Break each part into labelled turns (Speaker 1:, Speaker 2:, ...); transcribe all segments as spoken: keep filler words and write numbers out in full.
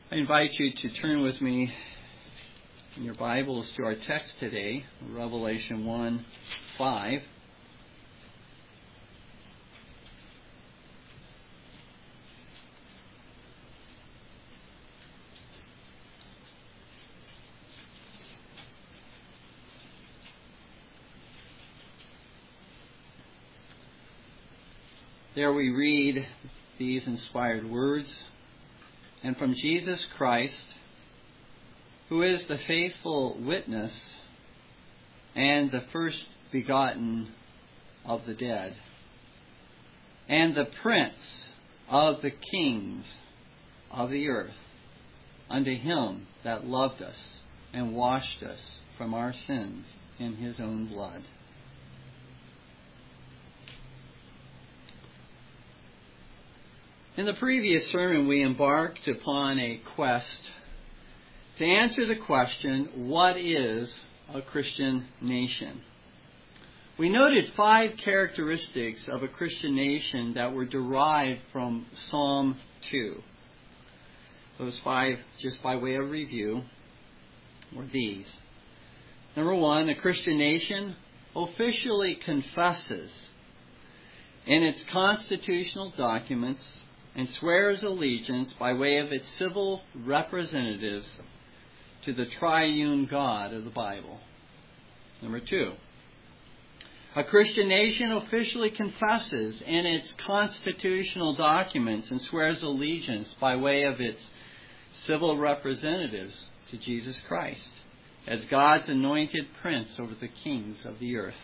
Speaker 1: I invite you to turn with me in your Bibles to our text today, Revelation one five. There we read these inspired words, "And from Jesus Christ, who is the faithful witness and the first begotten of the dead, and the prince of the kings of the earth, unto him that loved us and washed us from our sins in his own blood." In the previous sermon, we embarked upon a quest to answer the question, what is a Christian nation? We noted five characteristics of a Christian nation that were derived from Psalm two. Those five, just by way of review, were these. Number one, a Christian nation officially confesses in its constitutional documents and swears allegiance by way of its civil representatives to the triune God of the Bible. Number two, a Christian nation officially confesses in its constitutional documents and swears allegiance by way of its civil representatives to Jesus Christ as God's anointed prince over the kings of the earth.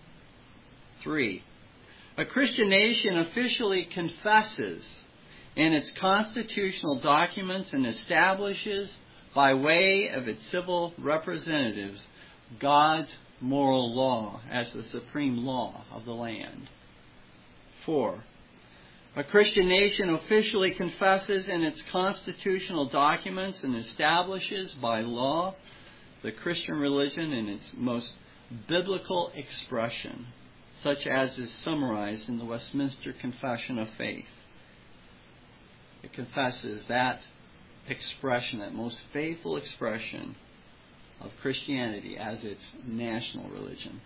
Speaker 1: Three, a Christian nation officially confesses in its constitutional documents and establishes by way of its civil representatives God's moral law as the supreme law of the land. Four, a Christian nation officially confesses in its constitutional documents and establishes by law the Christian religion in its most biblical expression, such as is summarized in the Westminster Confession of Faith. It confesses that expression, that most faithful expression of Christianity as its national religion.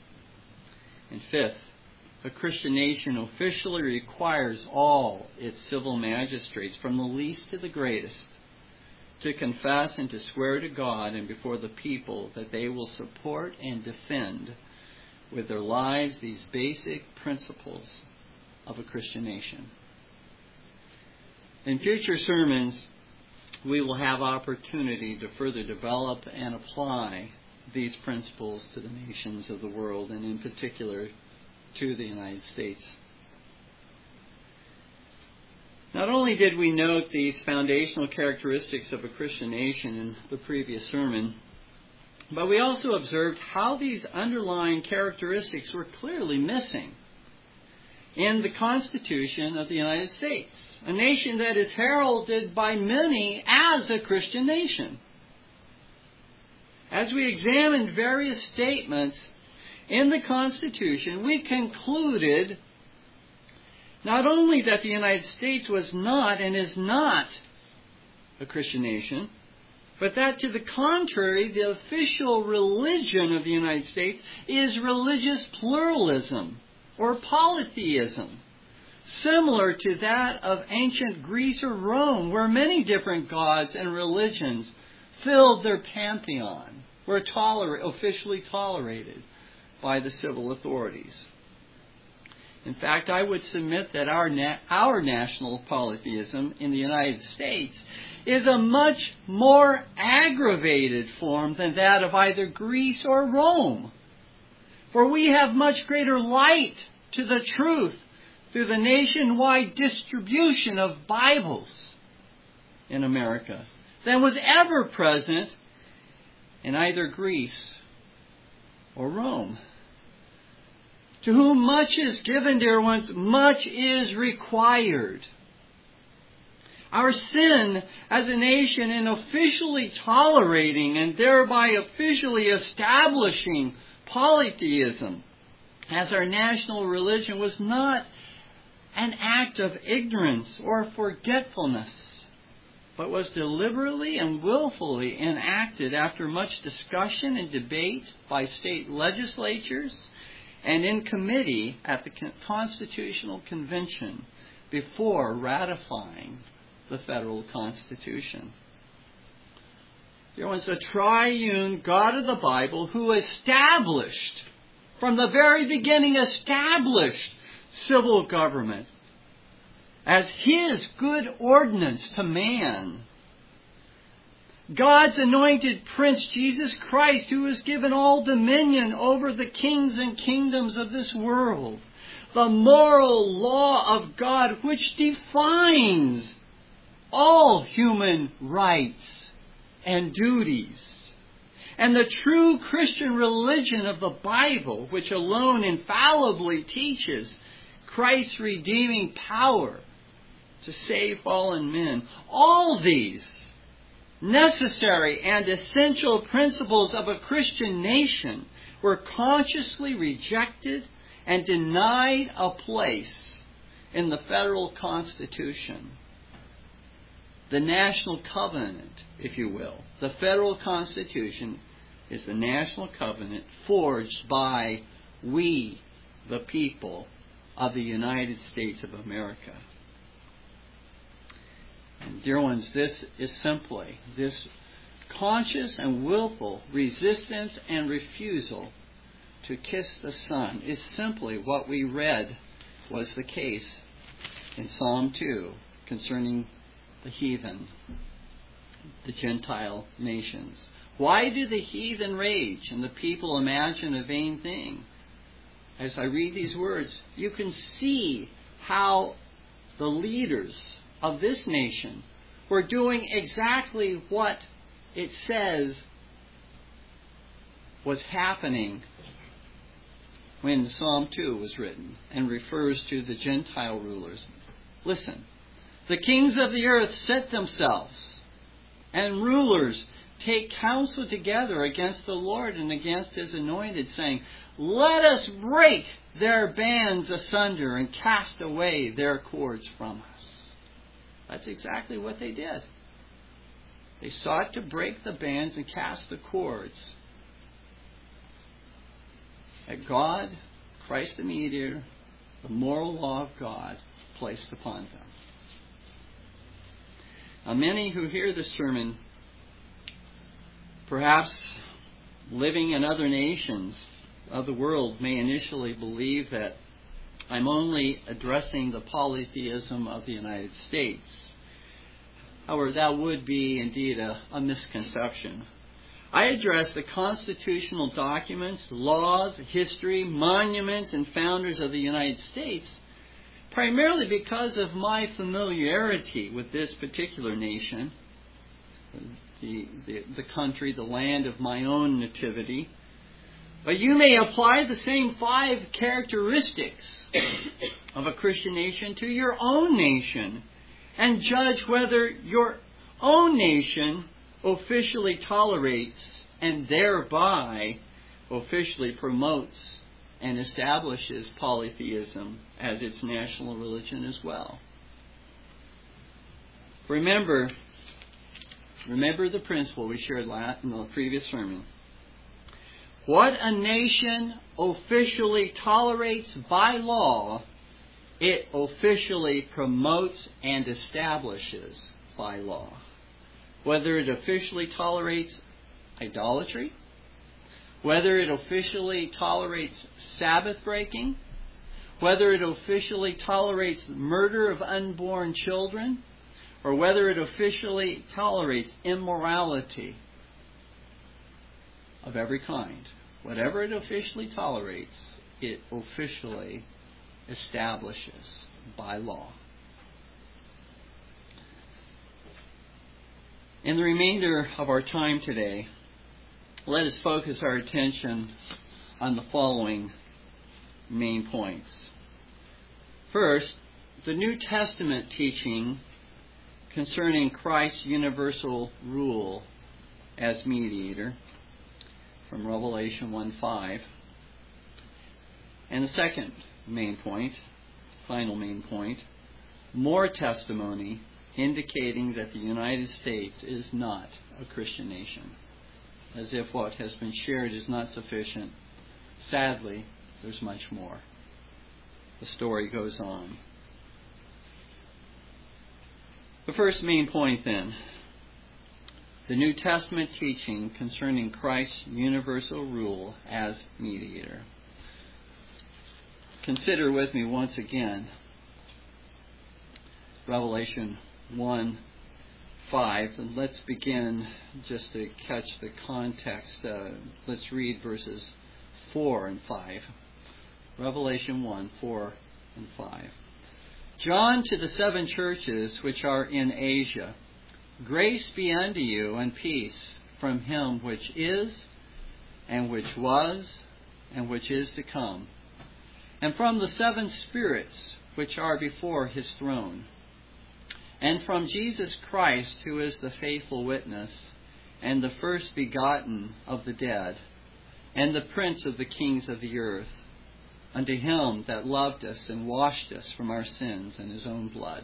Speaker 1: And fifth, a Christian nation officially requires all its civil magistrates, from the least to the greatest, to confess and to swear to God and before the people that they will support and defend with their lives these basic principles of a Christian nation. In future sermons, we will have opportunity to further develop and apply these principles to the nations of the world, and in particular to the United States. Not only did we note these foundational characteristics of a Christian nation in the previous sermon, but we also observed how these underlying characteristics were clearly missing in the Constitution of the United States, a nation that is heralded by many as a Christian nation. As we examined various statements in the Constitution, we concluded not only that the United States was not and is not a Christian nation, but that to the contrary, the official religion of the United States is religious pluralism, or polytheism, similar to that of ancient Greece or Rome, where many different gods and religions filled their pantheon, were toler- officially tolerated by the civil authorities. In fact, I would submit that our na- our national polytheism in the United States is a much more aggravated form than that of either Greece or Rome. For we have much greater light to the truth through the nationwide distribution of Bibles in America than was ever present in either Greece or Rome. To whom much is given, dear ones, much is required. Our sin as a nation in officially tolerating and thereby officially establishing polytheism as our national religion was not an act of ignorance or forgetfulness, but was deliberately and willfully enacted after much discussion and debate by state legislatures and in committee at the Constitutional Convention before ratifying the federal Constitution. There was a triune God of the Bible who established, from the very beginning, established civil government as His good ordinance to man. God's anointed Prince, Jesus Christ, who was given all dominion over the kings and kingdoms of this world. The moral law of God, which defines all human rights and duties. And the true Christian religion of the Bible, which alone infallibly teaches Christ's redeeming power to save fallen men. All these necessary and essential principles of a Christian nation were consciously rejected and denied a place in the federal Constitution. The national covenant, if you will. The federal Constitution is the national covenant forged by we, the people of the United States of America. And dear ones, this is simply, this conscious and willful resistance and refusal to kiss the Son is simply what we read was the case in Psalm two concerning the heathen, the Gentile nations. Why do the heathen rage and the people imagine a vain thing? As I read these words, you can see how the leaders of this nation were doing exactly what it says was happening when Psalm two was written and refers to the Gentile rulers. Listen, the kings of the earth set themselves, and rulers take counsel together against the Lord and against His anointed, saying, let us break their bands asunder and cast away their cords from us. That's exactly what they did. They sought to break the bands and cast the cords that God, Christ the mediator, the moral law of God, placed upon them. Now, many who hear this sermon, perhaps living in other nations of the world, may initially believe that I'm only addressing the polytheism of the United States. However, that would be indeed a, a misconception. I address the constitutional documents, laws, history, monuments, and founders of the United States primarily because of my familiarity with this particular nation, the, the, the country, the land of my own nativity. But you may apply the same five characteristics of a Christian nation to your own nation and judge whether your own nation officially tolerates and thereby officially promotes and establishes polytheism as its national religion as well. Remember, remember the principle we shared last in the previous sermon. What a nation officially tolerates by law, it officially promotes and establishes by law. Whether it officially tolerates idolatry, whether it officially tolerates Sabbath breaking, whether it officially tolerates murder of unborn children, or whether it officially tolerates immorality of every kind. Whatever it officially tolerates, it officially establishes by law. In the remainder of our time today, let us focus our attention on the following main points. First, the New Testament teaching concerning Christ's universal rule as mediator from Revelation one five. And the second main point, final main point, more testimony indicating that the United States is not a Christian nation. As if what has been shared is not sufficient. Sadly, there's much more. The story goes on. The first main point then, the New Testament teaching concerning Christ's universal rule as mediator. Consider with me once again Revelation one five, and let's begin just to catch the context. Uh, let's read verses four and five. Revelation one, four and five. John, to the seven churches which are in Asia, grace be unto you and peace from him which is, and which was, and which is to come, and from the seven spirits which are before his throne, and from Jesus Christ, who is the faithful witness, and the first begotten of the dead, and the prince of the kings of the earth, unto him that loved us and washed us from our sins in his own blood.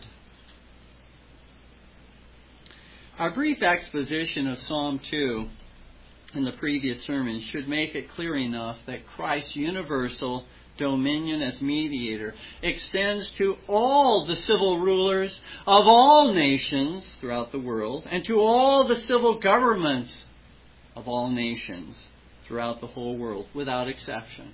Speaker 1: Our brief exposition of Psalm two in the previous sermon should make it clear enough that Christ's universal dominion as mediator extends to all the civil rulers of all nations throughout the world, and to all the civil governments of all nations throughout the whole world, without exception.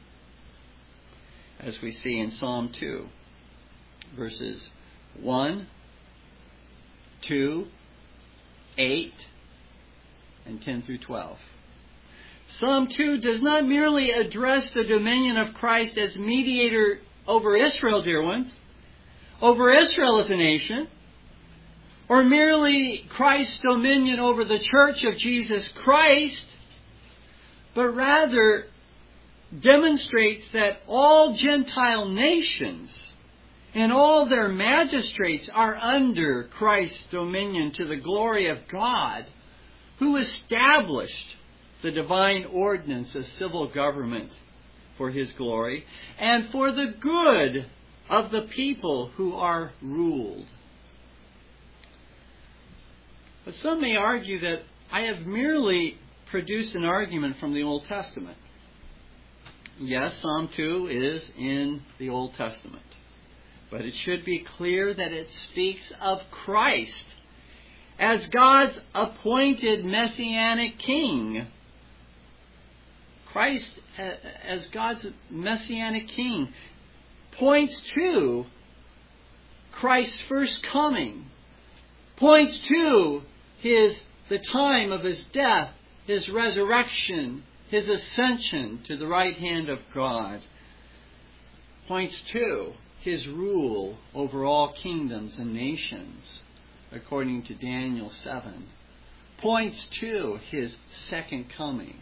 Speaker 1: As we see in Psalm two, verses one, two, eight, and ten through twelve. Psalm two does not merely address the dominion of Christ as mediator over Israel, dear ones, over Israel as a nation, or merely Christ's dominion over the church of Jesus Christ, but rather demonstrates that all Gentile nations and all their magistrates are under Christ's dominion to the glory of God, who established the divine ordinance of civil government for his glory and for the good of the people who are ruled. But some may argue that I have merely produced an argument from the Old Testament. Yes, Psalm two is in the Old Testament. But it should be clear that it speaks of Christ as God's appointed messianic king. Christ as God's messianic king points to Christ's first coming, points to his the time of his death, his resurrection, his ascension to the right hand of God, points to his rule over all kingdoms and nations, according to Daniel seven, points to his second coming.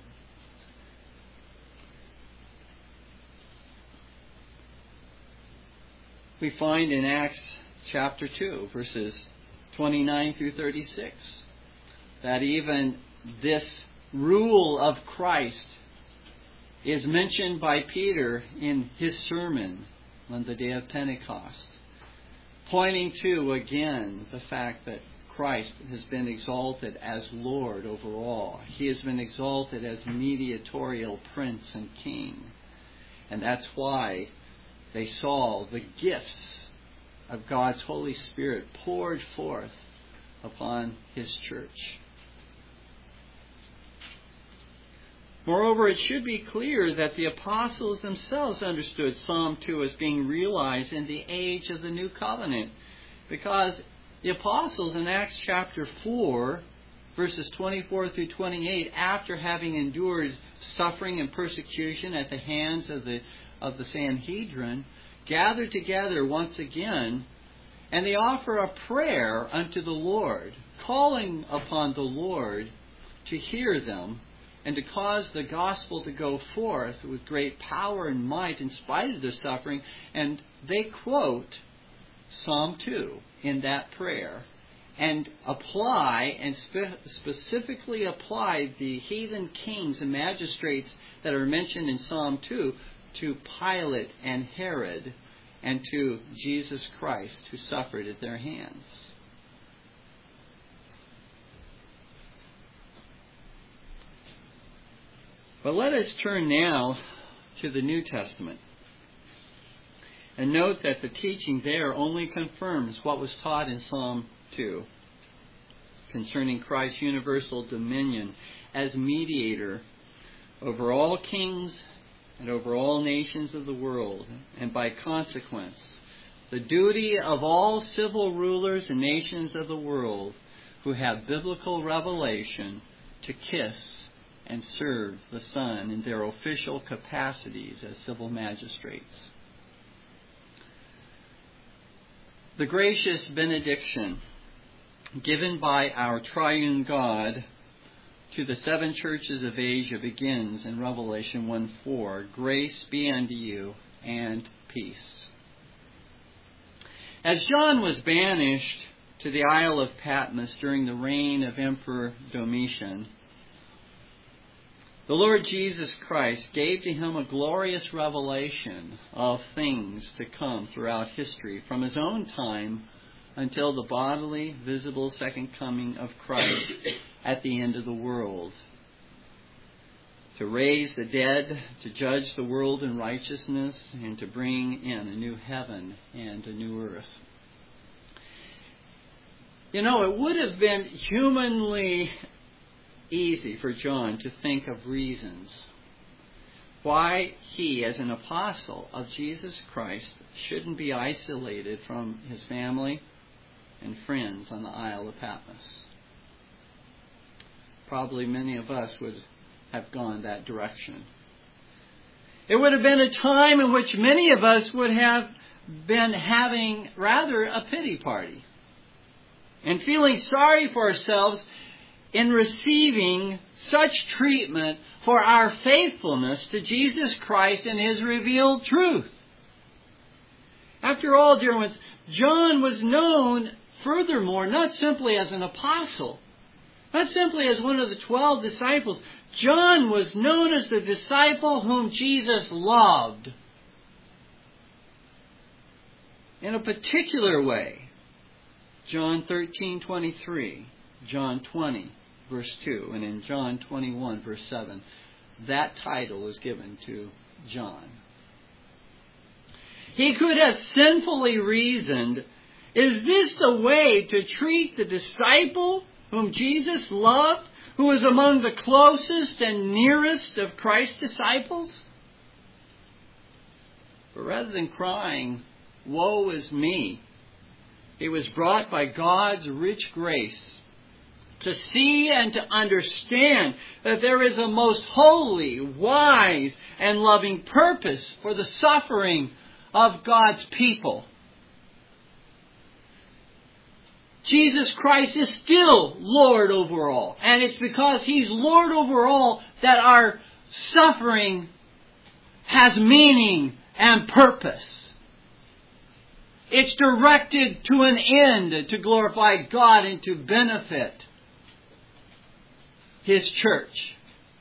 Speaker 1: We find in Acts chapter two, verses twenty-nine through thirty-six, that even this rule of Christ is mentioned by Peter in his sermon on the day of Pentecost, pointing to, again, the fact that Christ has been exalted as Lord over all. He has been exalted as mediatorial prince and king. And that's why they saw the gifts of God's Holy Spirit poured forth upon his church. Moreover, it should be clear that the apostles themselves understood Psalm two as being realized in the age of the New Covenant, because the apostles in Acts chapter four, verses twenty-four through twenty-eight, after having endured suffering and persecution at the hands of the of the Sanhedrin, gather together once again, and they offer a prayer unto the Lord, calling upon the Lord to hear them and to cause the gospel to go forth with great power and might in spite of their suffering. And they quote Psalm two in that prayer and apply and spe- specifically apply the heathen kings and magistrates that are mentioned in Psalm two to Pilate and Herod and to Jesus Christ, who suffered at their hands. But let us turn now to the New Testament. And note that the teaching there only confirms what was taught in Psalm two concerning Christ's universal dominion as mediator over all kings and over all nations of the world, and by consequence, the duty of all civil rulers and nations of the world who have biblical revelation to kiss and serve the Son in their official capacities as civil magistrates. The gracious benediction given by our triune God to the seven churches of Asia begins in Revelation one four. Grace be unto you and peace. As John was banished to the Isle of Patmos during the reign of Emperor Domitian, the Lord Jesus Christ gave to him a glorious revelation of things to come throughout history, from his own time until the bodily, visible second coming of Christ at the end of the world. To raise the dead, to judge the world in righteousness, and to bring in a new heaven and a new earth. You know, it would have been humanly easy for John to think of reasons why he, as an apostle of Jesus Christ, shouldn't be isolated from his family and friends on the Isle of Patmos. Probably many of us would have gone that direction. It would have been a time in which many of us would have been having rather a pity party and feeling sorry for ourselves in receiving such treatment for our faithfulness to Jesus Christ and His revealed truth. After all, dear ones, John was known furthermore not simply as an apostle, not simply as one of the twelve disciples. John was known as the disciple whom Jesus loved in a particular way. John thirteen twenty-three, John twenty, verse two, and in John twenty-one, verse seven, that title is given to John. He could have sinfully reasoned, is this the way to treat the disciple whom Jesus loved, who is among the closest and nearest of Christ's disciples? But rather than crying, woe is me, he was brought by God's rich grace to see and to understand that there is a most holy, wise, and loving purpose for the suffering of God's people. Jesus Christ is still Lord over all. And it's because He's Lord over all that our suffering has meaning and purpose. It's directed to an end to glorify God and to benefit His church.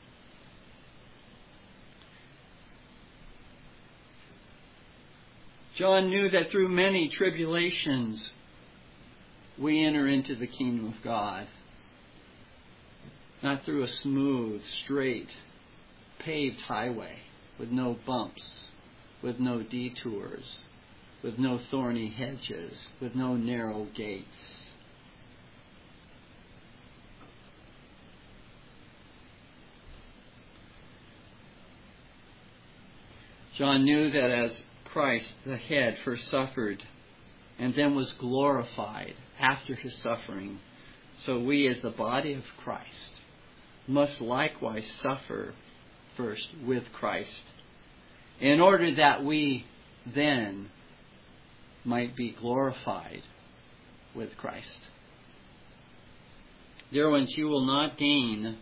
Speaker 1: John knew that through many tribulations we enter into the kingdom of God. Not through a smooth, straight, paved highway with no bumps, with no detours, with no thorny hedges, with no narrow gates. John knew that as Christ, the head, first suffered and then was glorified after His suffering, so we as the body of Christ must likewise suffer first with Christ, in order that we then might be glorified with Christ. Dear ones, you will not gain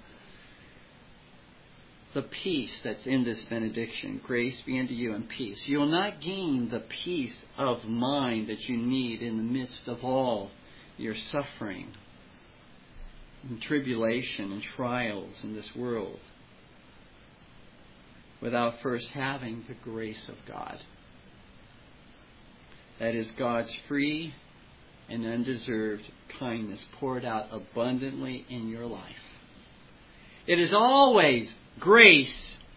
Speaker 1: the peace that's in this benediction. Grace be unto you and peace. You will not gain the peace of mind that you need in the midst of all your suffering and tribulation and trials in this world without first having the grace of God. That is God's free and undeserved kindness poured out abundantly in your life. It is always grace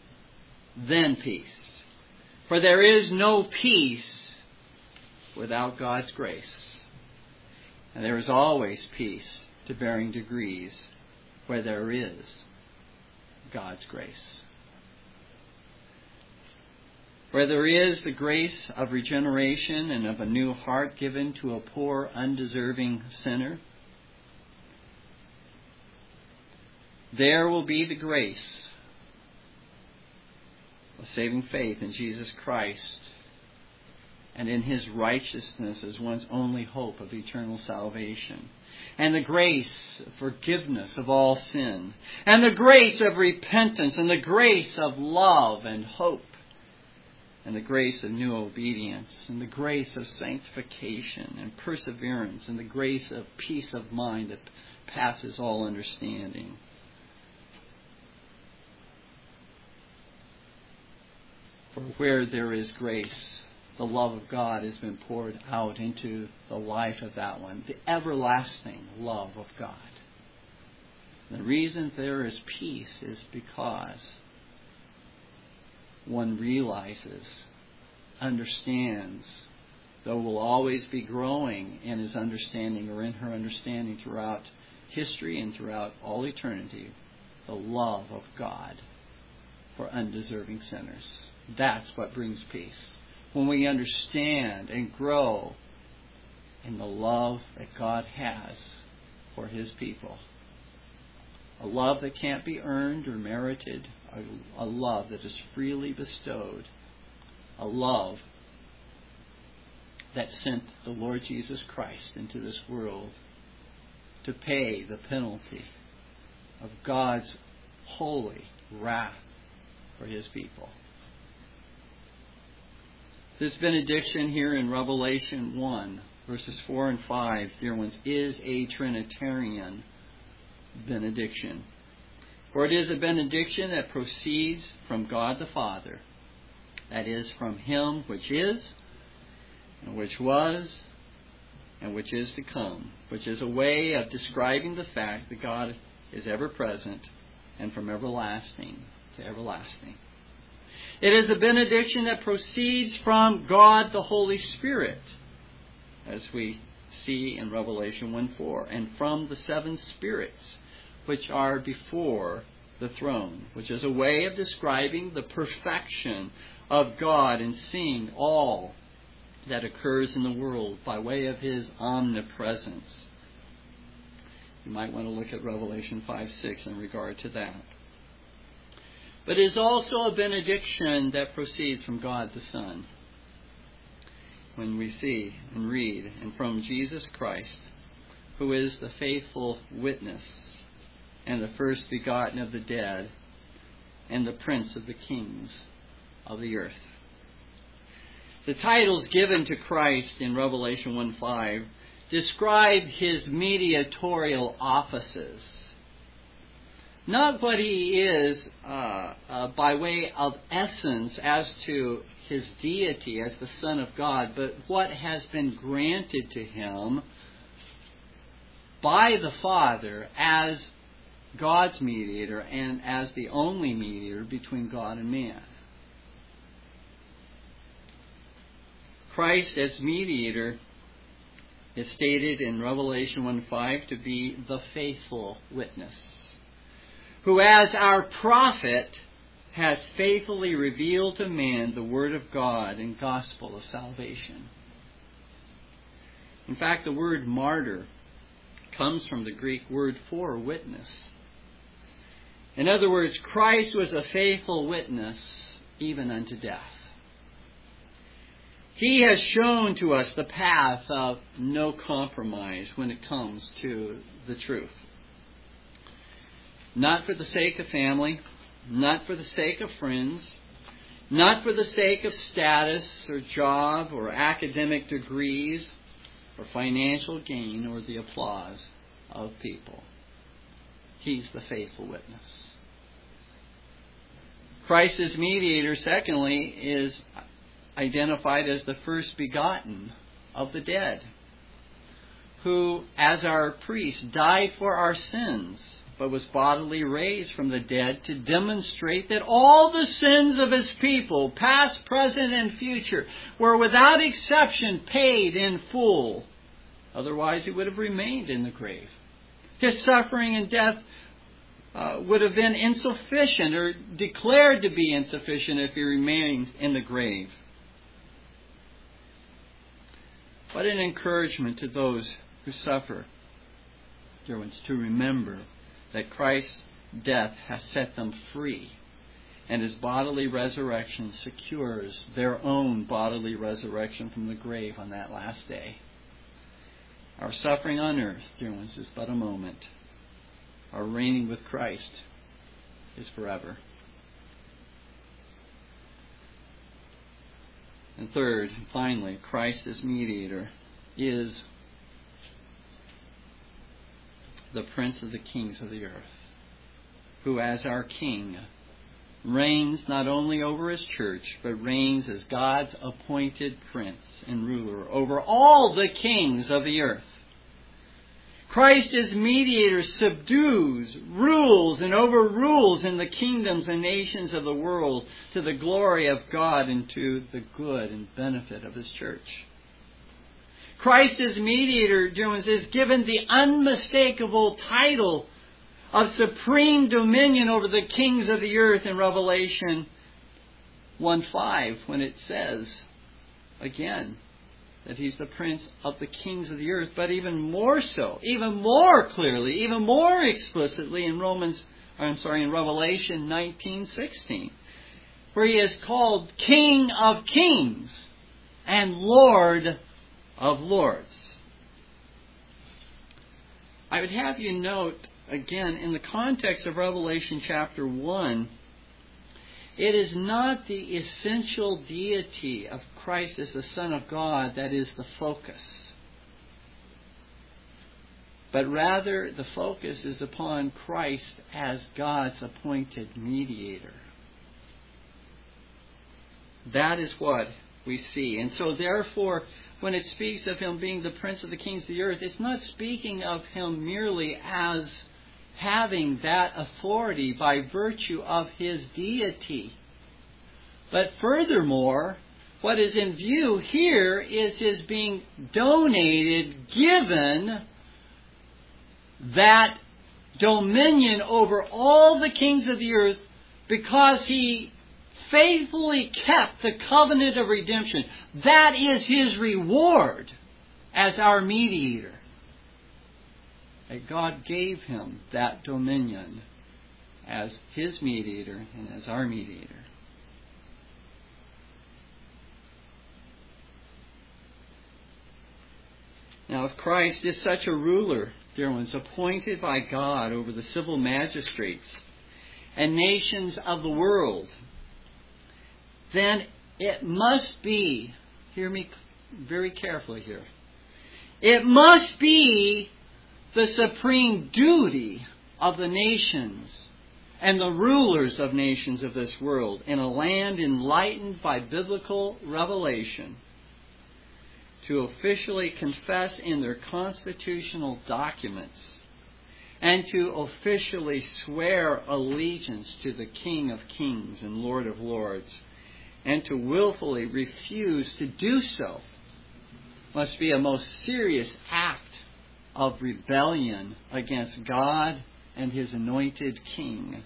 Speaker 1: then peace. For there is no peace without God's grace. And there is always peace to varying degrees where there is God's grace. Where there is the grace of regeneration and of a new heart given to a poor, undeserving sinner, there will be the grace of saving faith in Jesus Christ and in His righteousness as one's only hope of eternal salvation. And the grace of forgiveness of all sin. And the grace of repentance. And the grace of love and hope. And the grace of new obedience. And the grace of sanctification and perseverance. And the grace of peace of mind that passes all understanding. For where there is grace, the love of God has been poured out into the life of that one. The everlasting love of God. The reason there is peace is because one realizes, understands, though will always be growing in his understanding or in her understanding throughout history and throughout all eternity, the love of God for undeserving sinners. That's what brings peace. When we understand and grow in the love that God has for His people. A love that can't be earned or merited. A, a love that is freely bestowed. A love that sent the Lord Jesus Christ into this world to pay the penalty of God's holy wrath for His people. This benediction here in Revelation one, verses four and five, dear ones, is a Trinitarian benediction. For it is a benediction that proceeds from God the Father. That is, from Him which is, and which was, and which is to come. Which is a way of describing the fact that God is ever present and from everlasting to everlasting. It is a benediction that proceeds from God the Holy Spirit, as we see in Revelation one four, and from the seven spirits which are before the throne, which is a way of describing the perfection of God and seeing all that occurs in the world by way of His omnipresence. You might want to look at Revelation five six in regard to that. But it is also a benediction that proceeds from God the Son. When we see and read, and from Jesus Christ, who is the faithful witness, and the first begotten of the dead, and the prince of the kings of the earth. The titles given to Christ in Revelation one five describe His mediatorial offices. Not what He is uh, uh, by way of essence as to His deity as the Son of God, but what has been granted to Him by the Father as God's mediator and as the only mediator between God and man. Christ as mediator is stated in Revelation one five to be the faithful witness, who as our prophet has faithfully revealed to man the Word of God and gospel of salvation. In fact, the word martyr comes from the Greek word for witness. In other words, Christ was a faithful witness even unto death. He has shown to us the path of no compromise when it comes to the truth. Not for the sake of family, not for the sake of friends, not for the sake of status or job or academic degrees or financial gain or the applause of people. He's the faithful witness. Christ as mediator, secondly, is identified as the first begotten of the dead, who, as our priest, died for our sins, but was bodily raised from the dead to demonstrate that all the sins of his people, past, present, and future, were without exception paid in full. Otherwise, he would have remained in the grave. His suffering and death uh, would have been insufficient, or declared to be insufficient, if he remained in the grave. What an encouragement to those who suffer, dear ones, to remember that Christ's death has set them free, and his bodily resurrection secures their own bodily resurrection from the grave on that last day. Our suffering on earth, dear ones, is but a moment. Our reigning with Christ is forever. And third, and finally, Christ as mediator is the Prince of the kings of the earth, who as our King reigns not only over his church, but reigns as God's appointed prince and ruler over all the kings of the earth. Christ as mediator subdues, rules, and overrules in the kingdoms and nations of the world to the glory of God and to the good and benefit of his church. Christ as mediator, dear ones, is given the unmistakable title of supreme dominion over the kings of the earth in Revelation one five, when it says, again, that he's the prince of the kings of the earth, but even more so, even more clearly, even more explicitly in Romans, I'm sorry, in Revelation nineteen sixteen, where he is called King of Kings and Lord of Lords. I would have you note, again, in the context of Revelation chapter one, it is not the essential deity of Christ as the Son of God that is the focus, but rather the focus is upon Christ as God's appointed mediator. That is what we see. And so therefore, when it speaks of him being the Prince of the kings of the earth, it's not speaking of him merely as having that authority by virtue of his deity. But furthermore, what is in view here is his being donated, given that dominion over all the kings of the earth, because he faithfully kept the covenant of redemption. That is his reward as our mediator. That God gave him that dominion as his mediator and as our mediator. Now, if Christ is such a ruler, dear ones, appointed by God over the civil magistrates and nations of the world, then it must be, hear me very carefully here, it must be the supreme duty of the nations and the rulers of nations of this world in a land enlightened by biblical revelation to officially confess in their constitutional documents and to officially swear allegiance to the King of Kings and Lord of Lords, and to willfully refuse to do so must be a most serious act of rebellion against God and his anointed King.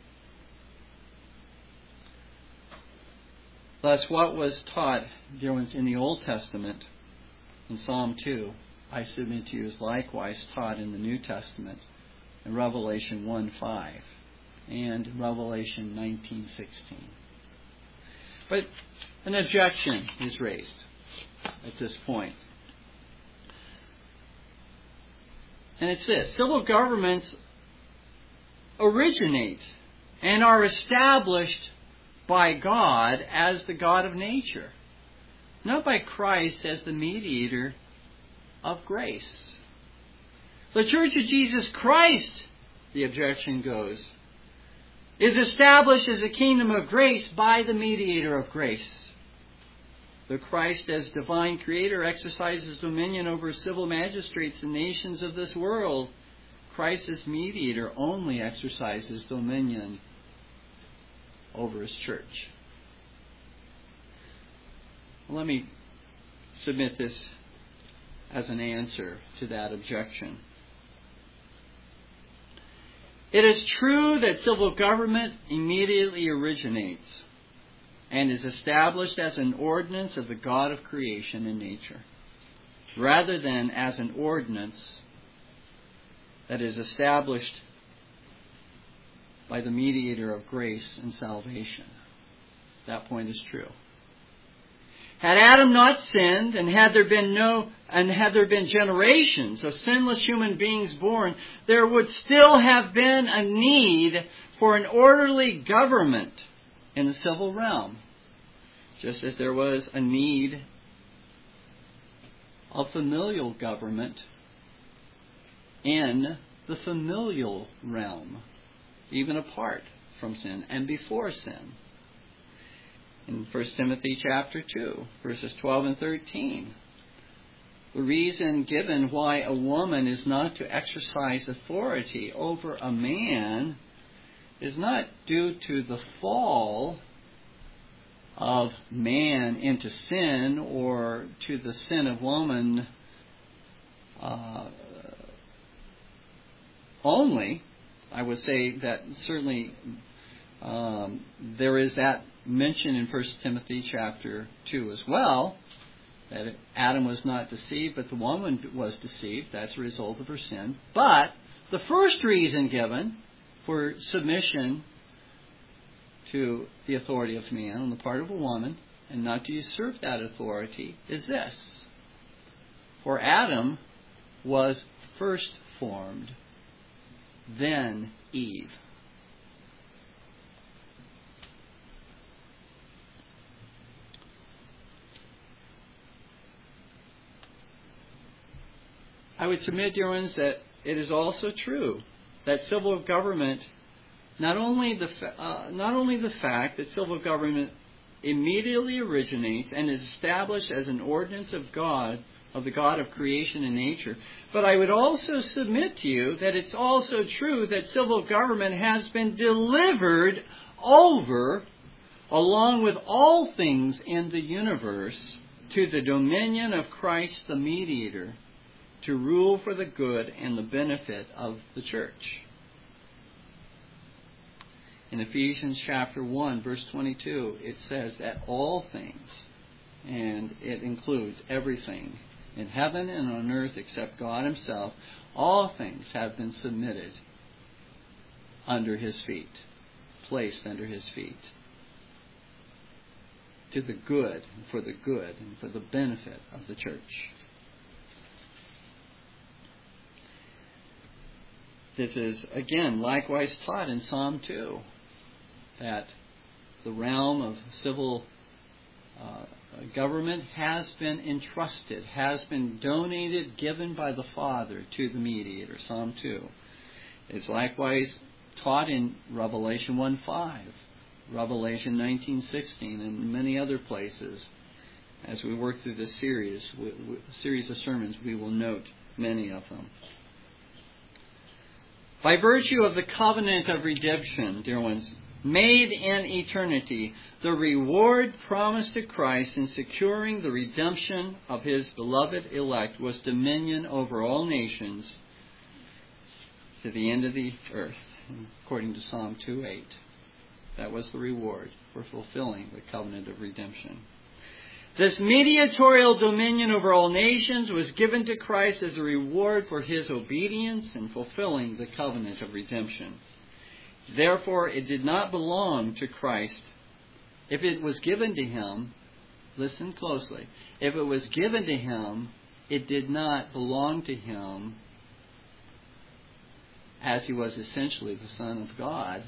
Speaker 1: Thus, what was taught, dear ones, in the Old Testament, in Psalm two, I submit to you, is likewise taught in the New Testament, in Revelation one five and Revelation nineteen sixteen. But an objection is raised at this point. And it's this: civil governments originate and are established by God as the God of nature, not by Christ as the mediator of grace. The Church of Jesus Christ, the objection goes, is established as a kingdom of grace by the mediator of grace. Though Christ as divine creator exercises dominion over civil magistrates and nations of this world, Christ as mediator only exercises dominion over his church. Let me submit this as an answer to that objection. It is true that civil government immediately originates and is established as an ordinance of the God of creation and nature, rather than as an ordinance that is established by the mediator of grace and salvation. That point is true. Had Adam not sinned, and had there been no, and had there been generations of sinless human beings born, there would still have been a need for an orderly government in the civil realm, just as there was a need of familial government in the familial realm, even apart from sin and before sin. In First Timothy chapter two, verses twelve and thirteen, the reason given why a woman is not to exercise authority over a man is not due to the fall of man into sin or to the sin of woman uh, only. I would say that certainly um, there is that mention in First Timothy chapter two as well, that Adam was not deceived, but the woman was deceived. That's a result of her sin. But the first reason given for submission to the authority of man on the part of a woman, and not to usurp that authority, is this: for Adam was first formed, then Eve. I would submit, dear ones, that it is also true that civil government, not only the uh, not only the fact that civil government immediately originates and is established as an ordinance of God, of the God of creation and nature, but I would also submit to you that it's also true that civil government has been delivered over, along with all things in the universe, to the dominion of Christ the mediator, to rule for the good and the benefit of the church. In Ephesians chapter one, verse twenty-two, it says that all things, and it includes everything in heaven and on earth except God himself, all things have been submitted under his feet, placed under his feet, to the good, for the good, and for the benefit of the church. This is, again, likewise taught in Psalm two, that the realm of civil uh, government has been entrusted, has been donated, given by the Father to the mediator. Psalm two. It's likewise taught in Revelation one five, Revelation nineteen sixteen, and many other places. As we work through this series, we, we, series of sermons, we will note many of them. By virtue of the covenant of redemption, dear ones, made in eternity, the reward promised to Christ in securing the redemption of his beloved elect was dominion over all nations to the end of the earth, according to Psalm two eight. That was the reward for fulfilling the covenant of redemption. This mediatorial dominion over all nations was given to Christ as a reward for his obedience in fulfilling the covenant of redemption. Therefore, it did not belong to Christ. If it was given to him, listen closely, if it was given to him, it did not belong to him as he was essentially the Son of God.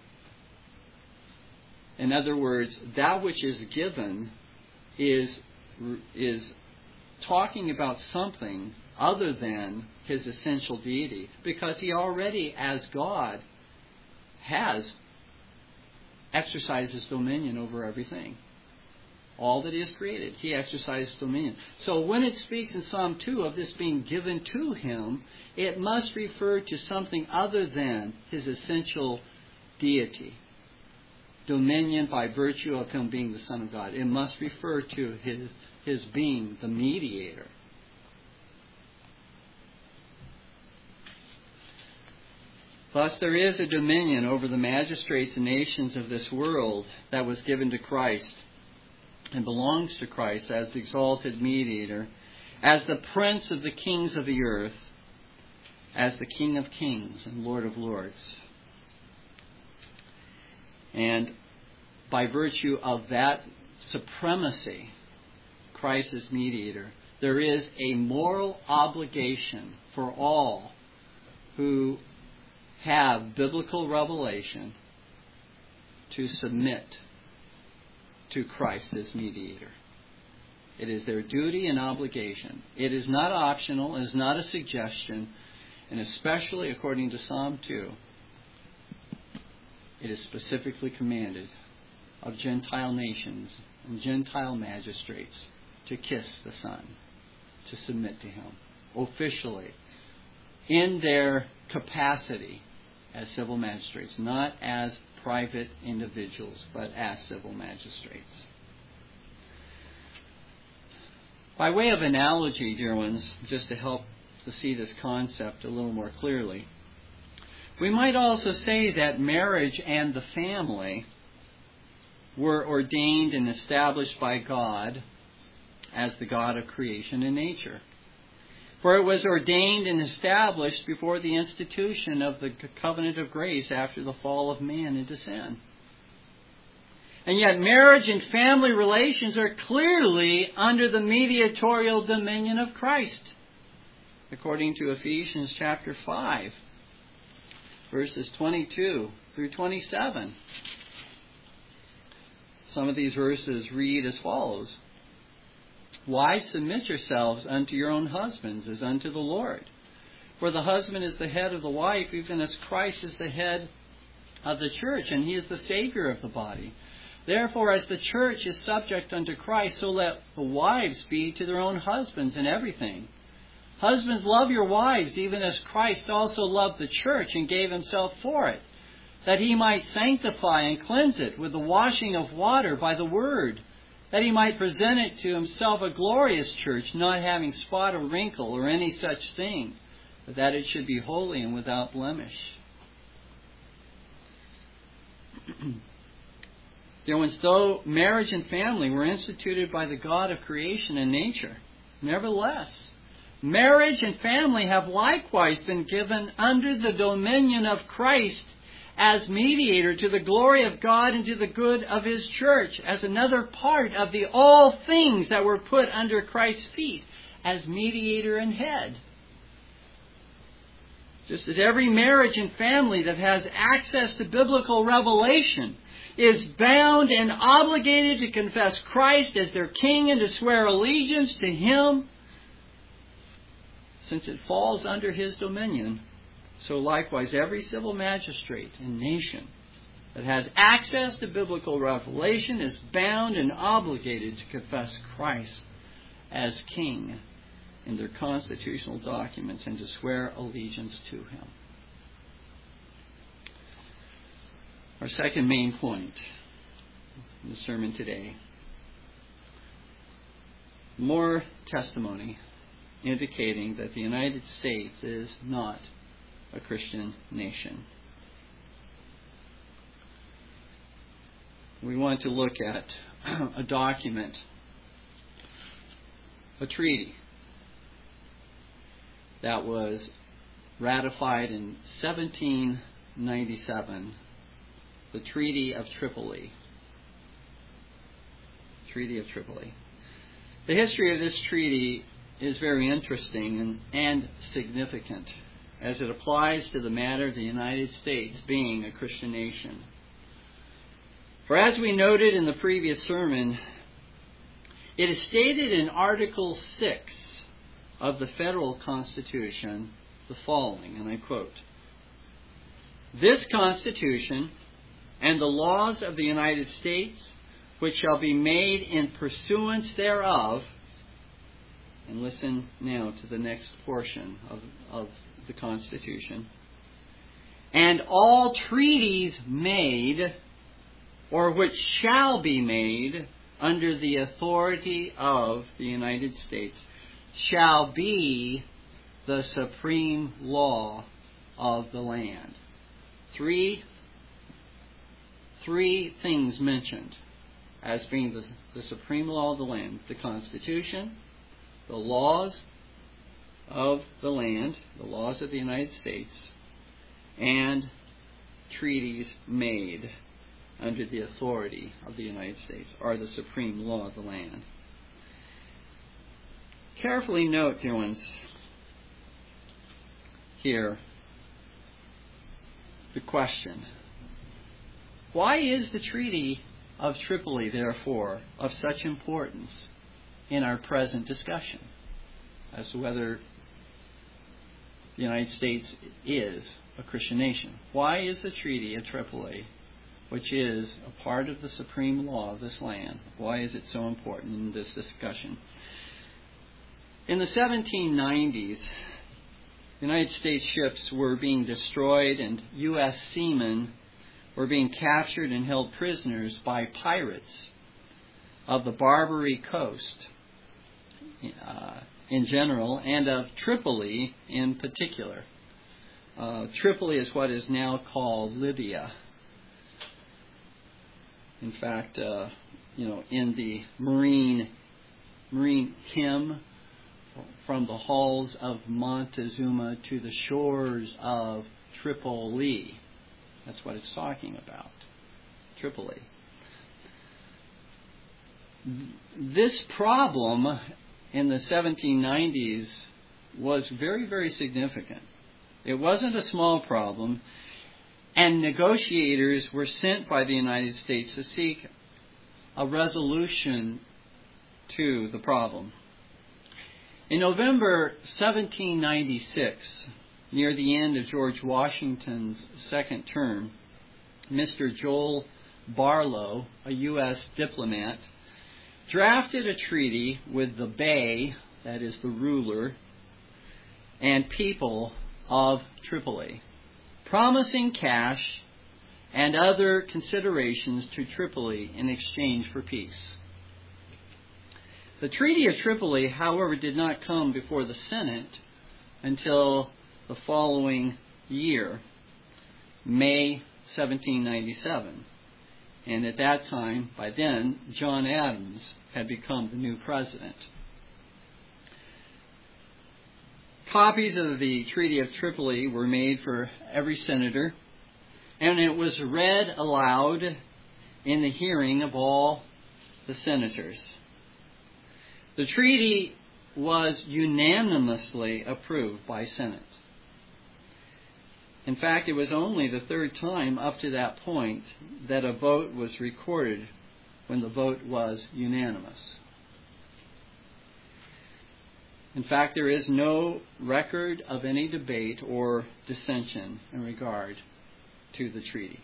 Speaker 1: In other words, that which is given is, is talking about something other than his essential deity, because he already, as God, has exercised his dominion over everything. all that He has created. He exercises dominion. So when it speaks in Psalm two of this being given to Him, it must refer to something other than His essential deity. Dominion by virtue of Him being the Son of God. It must refer to His, his being the mediator. Thus, there is a dominion over the magistrates and nations of this world that was given to Christ and belongs to Christ as the exalted mediator, as the prince of the kings of the earth, as the King of kings and Lord of lords. And by virtue of that supremacy, Christ as mediator, there is a moral obligation for all who have biblical revelation to submit to Christ as mediator. It is their duty and obligation. It is not optional. It is not a suggestion. And especially according to Psalm two, it is specifically commanded of Gentile nations and Gentile magistrates to kiss the Son, to submit to Him officially in their capacity as civil magistrates, not as private individuals, but as civil magistrates. By way of analogy, dear ones, just to help to see this concept a little more clearly, we might also say that marriage and the family were ordained and established by God as the God of creation and nature. For it was ordained and established before the institution of the covenant of grace after the fall of man into sin. And yet marriage and family relations are clearly under the mediatorial dominion of Christ, according to Ephesians chapter five, verses twenty-two through twenty-seven. Some of these verses read as follows. Wives, submit yourselves unto your own husbands as unto the Lord. For the husband is the head of the wife, even as Christ is the head of the church, and He is the Savior of the body. Therefore, as the church is subject unto Christ, so let the wives be to their own husbands in everything. Husbands, love your wives, even as Christ also loved the church and gave Himself for it, that He might sanctify and cleanse it with the washing of water by the word, that He might present it to Himself a glorious church, not having spot or wrinkle or any such thing, but that it should be holy and without blemish. Dear ones, though marriage and family were instituted by the God of creation and nature, nevertheless, marriage and family have likewise been given under the dominion of Christ as mediator to the glory of God and to the good of His church, as another part of the all things that were put under Christ's feet, as mediator and head. Just as every marriage and family that has access to biblical revelation is bound and obligated to confess Christ as their King and to swear allegiance to Him, since it falls under His dominion, so likewise every civil magistrate and nation that has access to biblical revelation is bound and obligated to confess Christ as King in their constitutional documents and to swear allegiance to Him. Our second main point in the sermon today. More testimony indicating that the United States is not a Christian nation. We want to look at a document, a treaty that was ratified in seventeen ninety-seven, the Treaty of Tripoli. Treaty of Tripoli. The history of this treaty is very interesting and, and significant as it applies to the matter of the United States being a Christian nation. For as we noted in the previous sermon, it is stated in Article six of the Federal Constitution the following, and I quote, "This Constitution and the laws of the United States which shall be made in pursuance thereof, and listen now to the next portion of, of the Constitution, and all treaties made, or which shall be made, under the authority of the United States, shall be the supreme law of the land. Three, three things mentioned as being the, the supreme law of the land: the Constitution, the laws of the land, the laws of the United States, and treaties made under the authority of the United States are the supreme law of the land. Carefully note, dear ones, here the question: why is the Treaty of Tripoli, therefore, of such importance in our present discussion as to whether the United States is a Christian nation? Why is the Treaty of Tripoli, which is a part of the supreme law of this land, why is it so important in this discussion? In the seventeen nineties, United States ships were being destroyed and U S seamen were being captured and held prisoners by pirates of the Barbary Coast uh, in general, and of Tripoli in particular. Uh, Tripoli is what is now called Libya. In fact, uh, you know, in the Marine Marine hymn, from the halls of Montezuma to the shores of Tripoli, that's what it's talking about, Tripoli. This problem in the seventeen nineties was very, very significant. It wasn't a small problem, and negotiators were sent by the United States to seek a resolution to the problem. In November seventeen ninety-six, near the end of George Washington's second term, Mister Joel Barlow, a U S diplomat, drafted a treaty with the Bey, that is the ruler, and people of Tripoli, promising cash and other considerations to Tripoli in exchange for peace. The Treaty of Tripoli, however, did not come before the Senate until the following year, May seventeen ninety-seven. And at that time, by then, John Adams had become the new president. Copies of the Treaty of Tripoli were made for every senator, and it was read aloud in the hearing of all the senators. The treaty was unanimously approved by Senate. In fact, it was only the third time up to that point that a vote was recorded when the vote was unanimous. In fact, there is no record of any debate or dissension in regard to the treaty.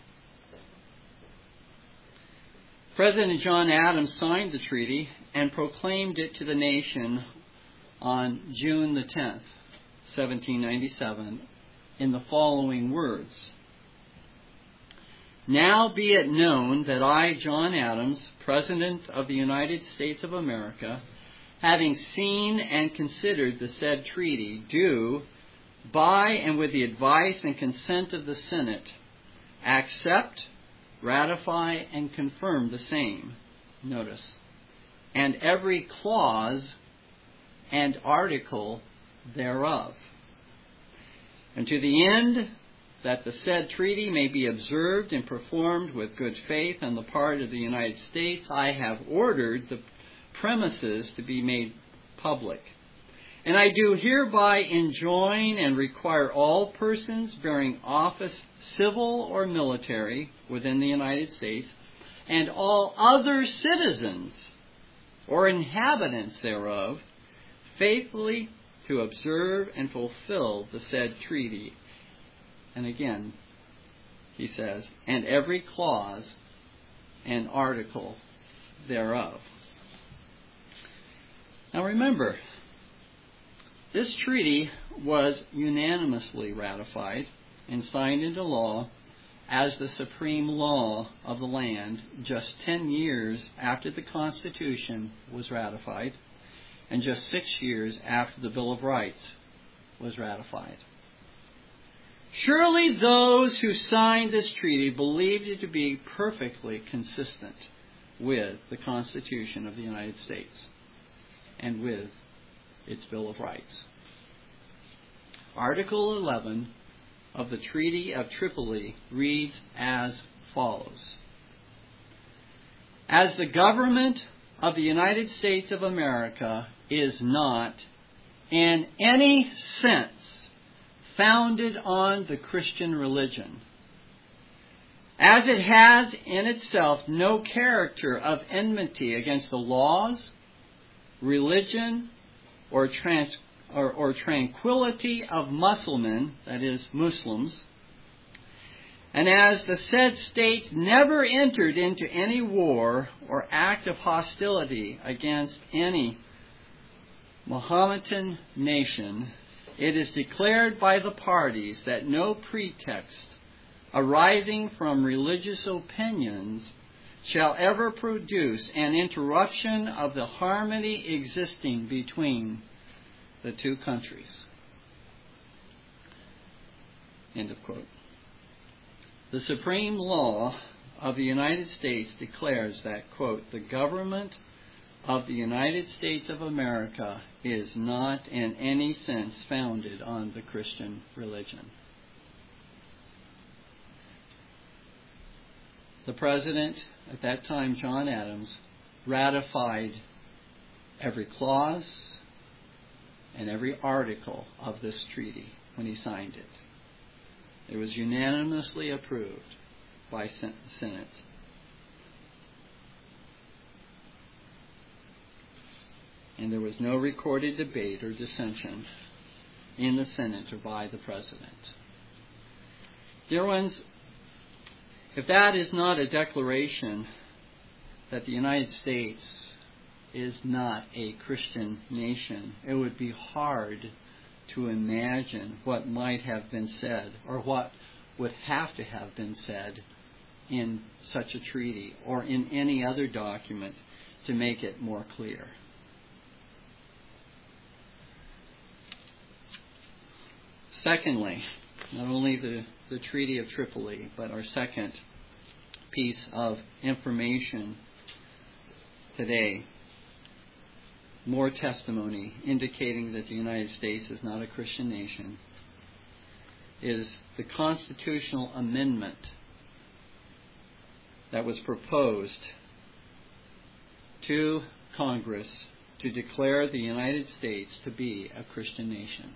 Speaker 1: President John Adams signed the treaty and proclaimed it to the nation on June the tenth, seventeen ninety-seven, in the following words: "Now be it known that I, John Adams, President of the United States of America, having seen and considered the said treaty, do, by and with the advice and consent of the Senate, accept, ratify, and confirm the same." Notice, "and every clause and article thereof. And to the end that the said treaty may be observed and performed with good faith on the part of the United States, I have ordered the premises to be made public. And I do hereby enjoin and require all persons bearing office, civil or military, within the United States, and all other citizens or inhabitants thereof, faithfully to observe and fulfill the said treaty." And again, he says, "and every clause and article thereof. Now remember, this treaty was unanimously ratified and signed into law as the supreme law of the land just ten years after the Constitution was ratified and just six years after the Bill of Rights was ratified. Surely those who signed this treaty believed it to be perfectly consistent with the Constitution of the United States and with its Bill of Rights. Article eleven of the Treaty of Tripoli reads as follows. As the government of the United States of America is not, in any sense, founded on the Christian religion, as it has in itself no character of enmity against the laws, religion, or, trans, or, or tranquility of Muslims, that is, Muslims, and as the said state never entered into any war or act of hostility against any Mohammedan nation, it is declared by the parties that no pretext arising from religious opinions shall ever produce an interruption of the harmony existing between the two countries. End of quote. The supreme law of the United States declares that, quote, the government of the United States of America is not in any sense founded on the Christian religion. The president at that time, John Adams, ratified every clause and every article of this treaty when he signed it. It was unanimously approved by the Senate. And there was no recorded debate or dissension in the Senate or by the President. Dear ones, if that is not a declaration that the United States is not a Christian nation, it would be hard to imagine what might have been said or what would have to have been said in such a treaty or in any other document to make it more clear. Secondly, not only the, the Treaty of Tripoli, but our second piece of information today, more testimony indicating that the United States is not a Christian nation, is the constitutional amendment that was proposed to Congress to declare the United States to be a Christian nation.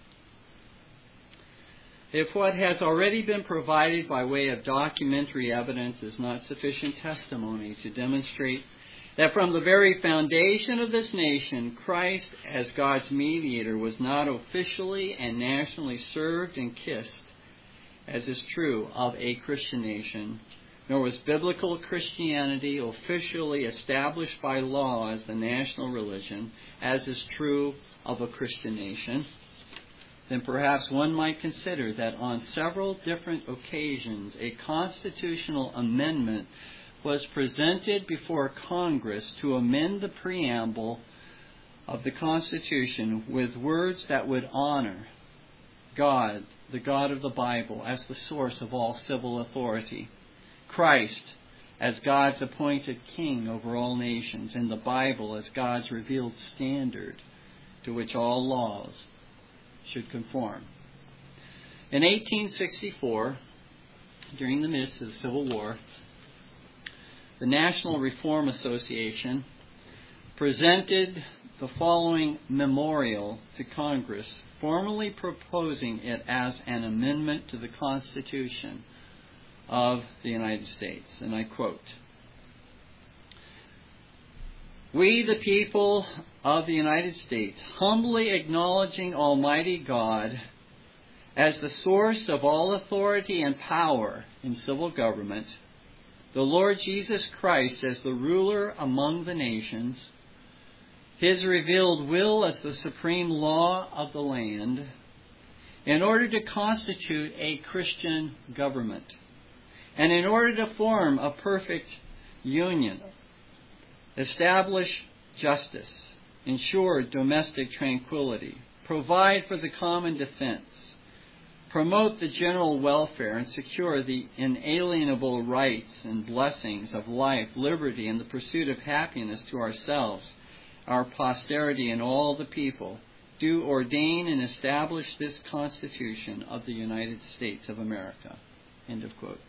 Speaker 1: If what has already been provided by way of documentary evidence is not sufficient testimony to demonstrate that from the very foundation of this nation, Christ as God's mediator was not officially and nationally served and kissed, as is true of a Christian nation, nor was biblical Christianity officially established by law as the national religion, as is true of a Christian nation, then perhaps one might consider that on several different occasions a constitutional amendment was presented before Congress to amend the preamble of the Constitution with words that would honor God, the God of the Bible, as the source of all civil authority, Christ as God's appointed king over all nations, and the Bible as God's revealed standard to which all laws should conform. In eighteen sixty-four, during the midst of the Civil War, the National Reform Association presented the following memorial to Congress, formally proposing it as an amendment to the Constitution of the United States. And I quote, "We, the people of the United States, humbly acknowledging Almighty God as the source of all authority and power in civil government, the Lord Jesus Christ as the ruler among the nations, His revealed will as the supreme law of the land, in order to constitute a Christian government, and in order to form a perfect union, establish justice, ensure domestic tranquility, provide for the common defense, promote the general welfare, and secure the inalienable rights and blessings of life, liberty, and the pursuit of happiness to ourselves, our posterity, and all the people, do ordain and establish this Constitution of the United States of America. End of quote.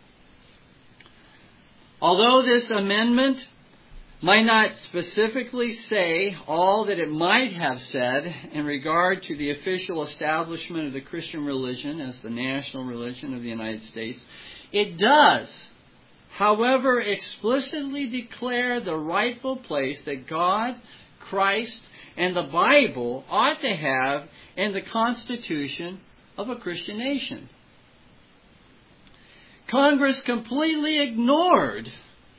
Speaker 1: Although this amendment might not specifically say all that it might have said in regard to the official establishment of the Christian religion as the national religion of the United States, it does, however, explicitly declare the rightful place that God, Christ, and the Bible ought to have in the constitution of a Christian nation. Congress completely ignored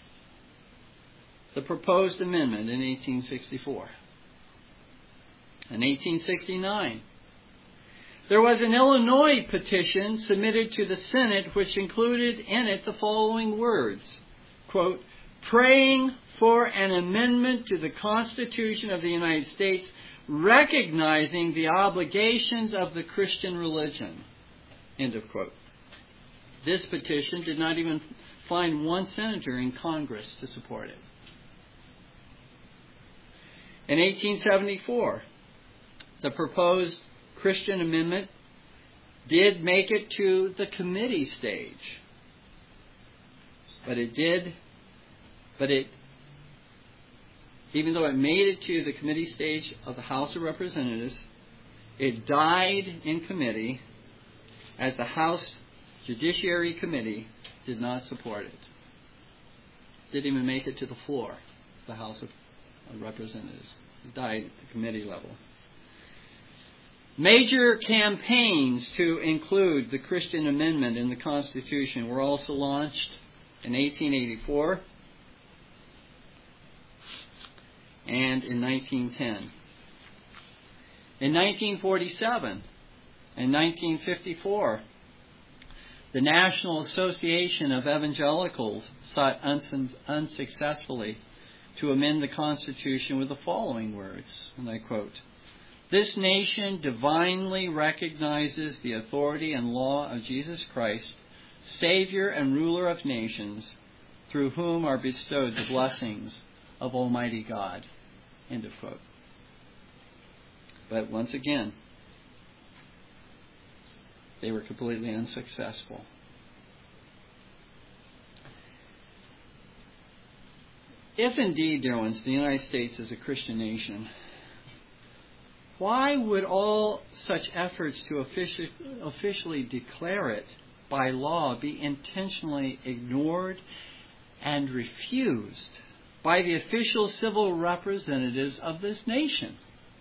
Speaker 1: the proposed amendment in eighteen sixty-four. In eighteen sixty-nine, there was an Illinois petition submitted to the Senate which included in it the following words, quote, praying for an amendment to the Constitution of the United States recognizing the obligations of the Christian religion, end of quote. This petition did not even find one senator in Congress to support it. In eighteen seventy-four, the proposed Christian amendment did make it to the committee stage. But it did, but it, even though it made it to the committee stage of the House of Representatives, it died in committee as the House Judiciary Committee did not support it. Didn't even make it to the floor of the House of Representatives. It died at the committee level. Major campaigns to include the Christian amendment in the Constitution were also launched in eighteen eighty-four and in nineteen ten. In nineteen forty-seven and nineteen fifty-four, the National Association of Evangelicals sought uns- unsuccessfully to amend the Constitution with the following words, and I quote, this nation divinely recognizes the authority and law of Jesus Christ, Savior and ruler of nations, through whom are bestowed the blessings of Almighty God. End of quote. But once again, they were completely unsuccessful. If indeed, dear ones, the United States is a Christian nation, why would all such efforts to offici- officially declare it by law be intentionally ignored and refused by the official civil representatives of this nation?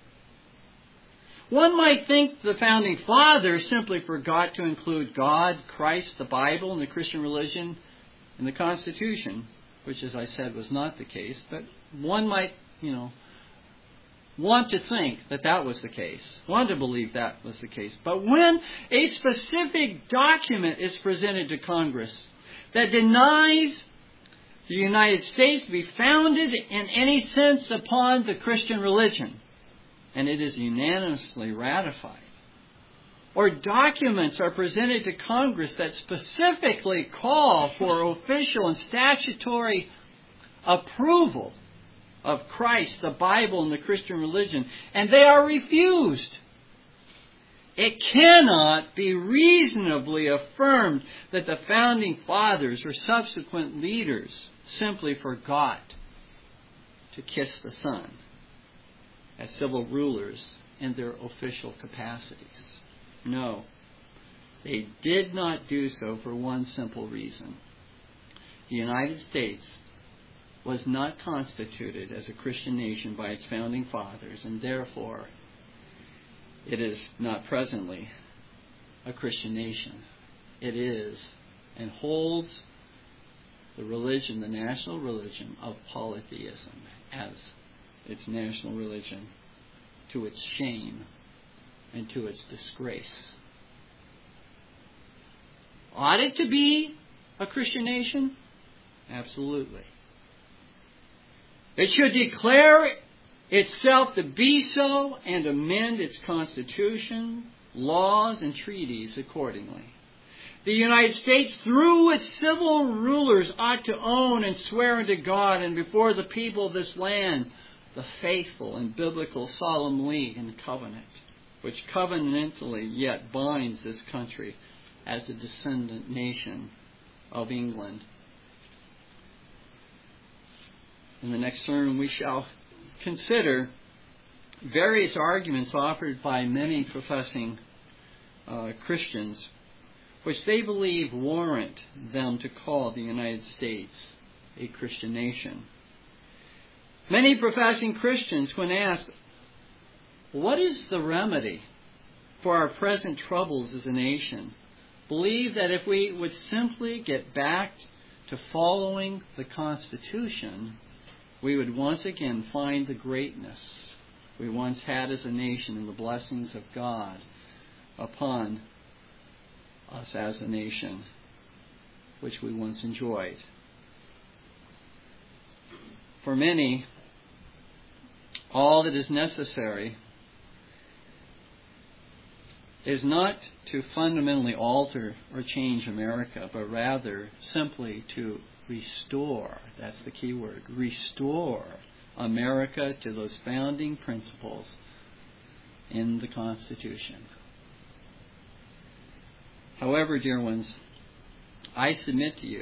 Speaker 1: One might think the Founding Fathers simply forgot to include God, Christ, the Bible, and the Christian religion in the Constitution, which, as I said, was not the case. But one might, you know, want to think that that was the case, want to believe that was the case. But when a specific document is presented to Congress that denies the United States to be founded in any sense upon the Christian religion, and it is unanimously ratified, or documents are presented to Congress that specifically call for official and statutory approval of Christ, the Bible, and the Christian religion, and they are refused, it cannot be reasonably affirmed that the Founding Fathers or subsequent leaders simply forgot to kiss the Son as civil rulers in their official capacities. No, they did not do so for one simple reason. The United States was not constituted as a Christian nation by its Founding Fathers, and therefore it is not presently a Christian nation. It is and holds the religion, the national religion of polytheism as its national religion, to its shame and to its disgrace. Ought it to be a Christian nation? Absolutely. It should declare itself to be so and amend its constitution, laws, and treaties accordingly. The United States, through its civil rulers, ought to own and swear unto God and before the people of this land the faithful and biblical solemn league and covenant, which covenantally yet binds this country as a descendant nation of England. In the next sermon we shall consider various arguments offered by many professing uh, Christians which they believe warrant them to call the United States a Christian nation. Many professing Christians, when asked, what is the remedy for our present troubles as a nation, believe that if we would simply get back to following the Constitution, we would once again find the greatness we once had as a nation and the blessings of God upon us as a nation, which we once enjoyed. For many, all that is necessary is not to fundamentally alter or change America, but rather simply to restore, that's the key word, restore America to those founding principles in the Constitution. However, dear ones, I submit to you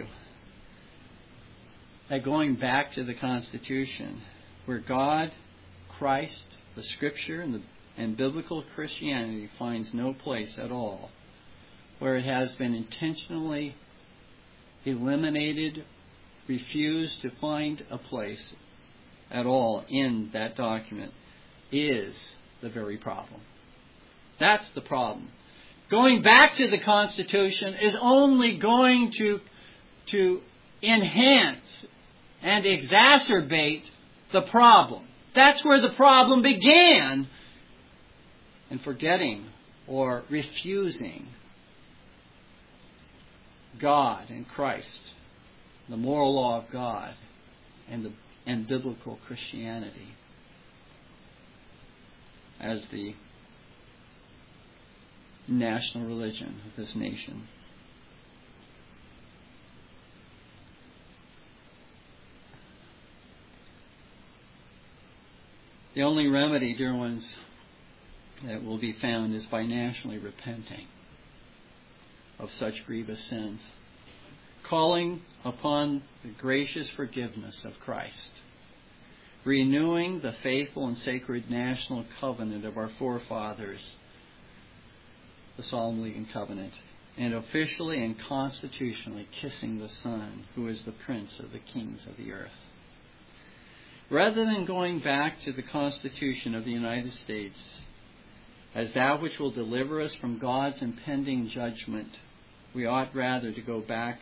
Speaker 1: that going back to the Constitution, where God, Christ, the Scripture, and, the, and biblical Christianity finds no place at all, where it has been intentionally eliminated, refused to find a place at all in that document, is the very problem. That's the problem. Going back to the Constitution is only going to, to enhance and exacerbate the problem. That's where the problem began in forgetting or refusing God and Christ, the moral law of God, and the and biblical Christianity as the national religion of this nation. The only remedy, dear ones, that will be found is by nationally repenting of such grievous sins, calling upon the gracious forgiveness of Christ, renewing the faithful and sacred national covenant of our forefathers, the Solemn League and Covenant, and officially and constitutionally kissing the Son, who is the Prince of the kings of the earth. Rather than going back to the Constitution of the United States as that which will deliver us from God's impending judgment, we ought rather to go back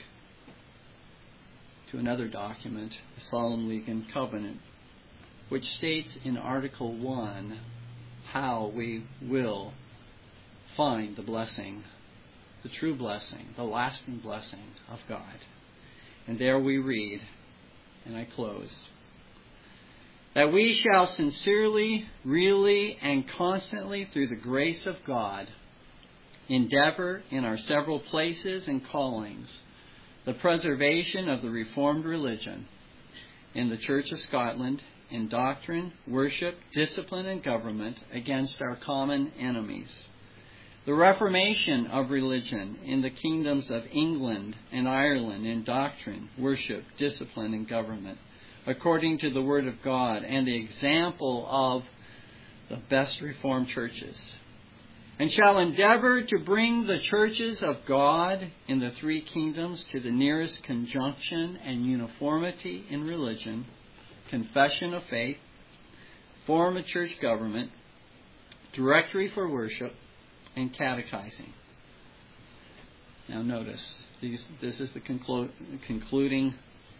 Speaker 1: to another document, the Solemn League and Covenant, which states in Article one how we will find the blessing, the true blessing, the lasting blessing of God. And there we read, and I close, that we shall sincerely, really, and constantly, through the grace of God, endeavor in our several places and callings the preservation of the Reformed religion in the Church of Scotland in doctrine, worship, discipline, and government against our common enemies. The reformation of religion in the kingdoms of England and Ireland in doctrine, worship, discipline, and government, according to the Word of God and the example of the best Reformed churches, and shall endeavor to bring the churches of God in the three kingdoms to the nearest conjunction and uniformity in religion, confession of faith, form of church government, directory for worship, and catechizing. Now notice, these, this is the conclu- concluding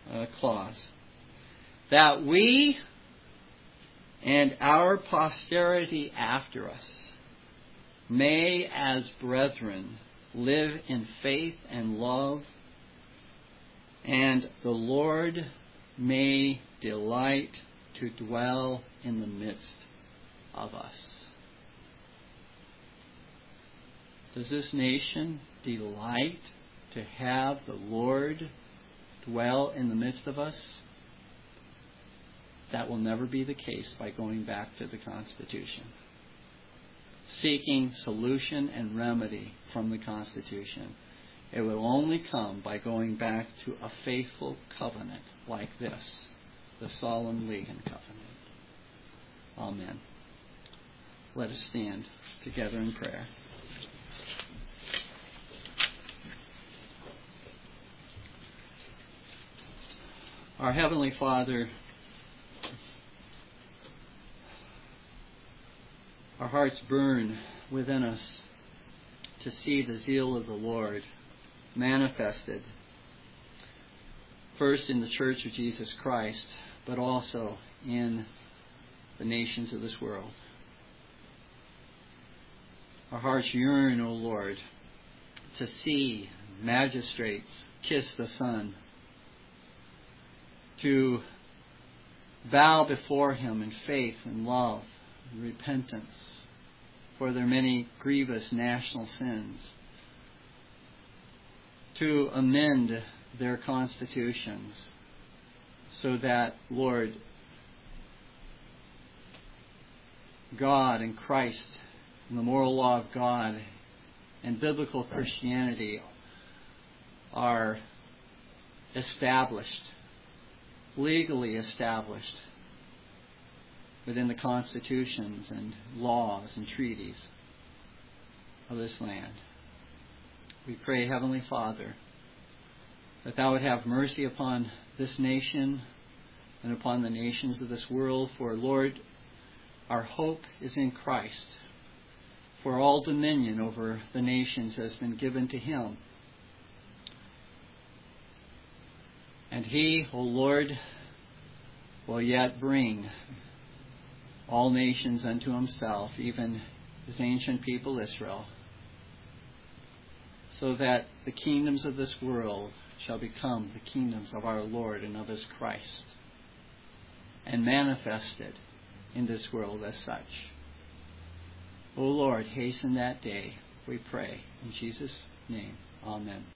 Speaker 1: uh, clause. That we and our posterity after us may, as brethren, live in faith and love, and the Lord may delight to dwell in the midst of us. Does this nation delight to have the Lord dwell in the midst of us? That will never be the case by going back to the Constitution, seeking solution and remedy from the Constitution. It will only come by going back to a faithful covenant like this, the Solemn League and Covenant. Amen. Let us stand together in prayer. Our Heavenly Father, our hearts burn within us to see the zeal of the Lord manifested, first in the Church of Jesus Christ, but also in the nations of this world. Our hearts yearn, O Lord, to see magistrates kiss the Son, to bow before Him in faith and love and repentance for their many grievous national sins, to amend their constitutions so that, Lord, God and Christ and the moral law of God and biblical Christianity are established, legally established within the constitutions and laws and treaties of this land. We pray, Heavenly Father, that Thou would have mercy upon this nation and upon the nations of this world, for, Lord, our hope is in Christ, for all dominion over the nations has been given to Him. And He, O Lord, will yet bring all nations unto Himself, even His ancient people Israel, so that the kingdoms of this world shall become the kingdoms of our Lord and of His Christ, and manifested in this world as such. O Lord, hasten that day, we pray. In Jesus' name, amen.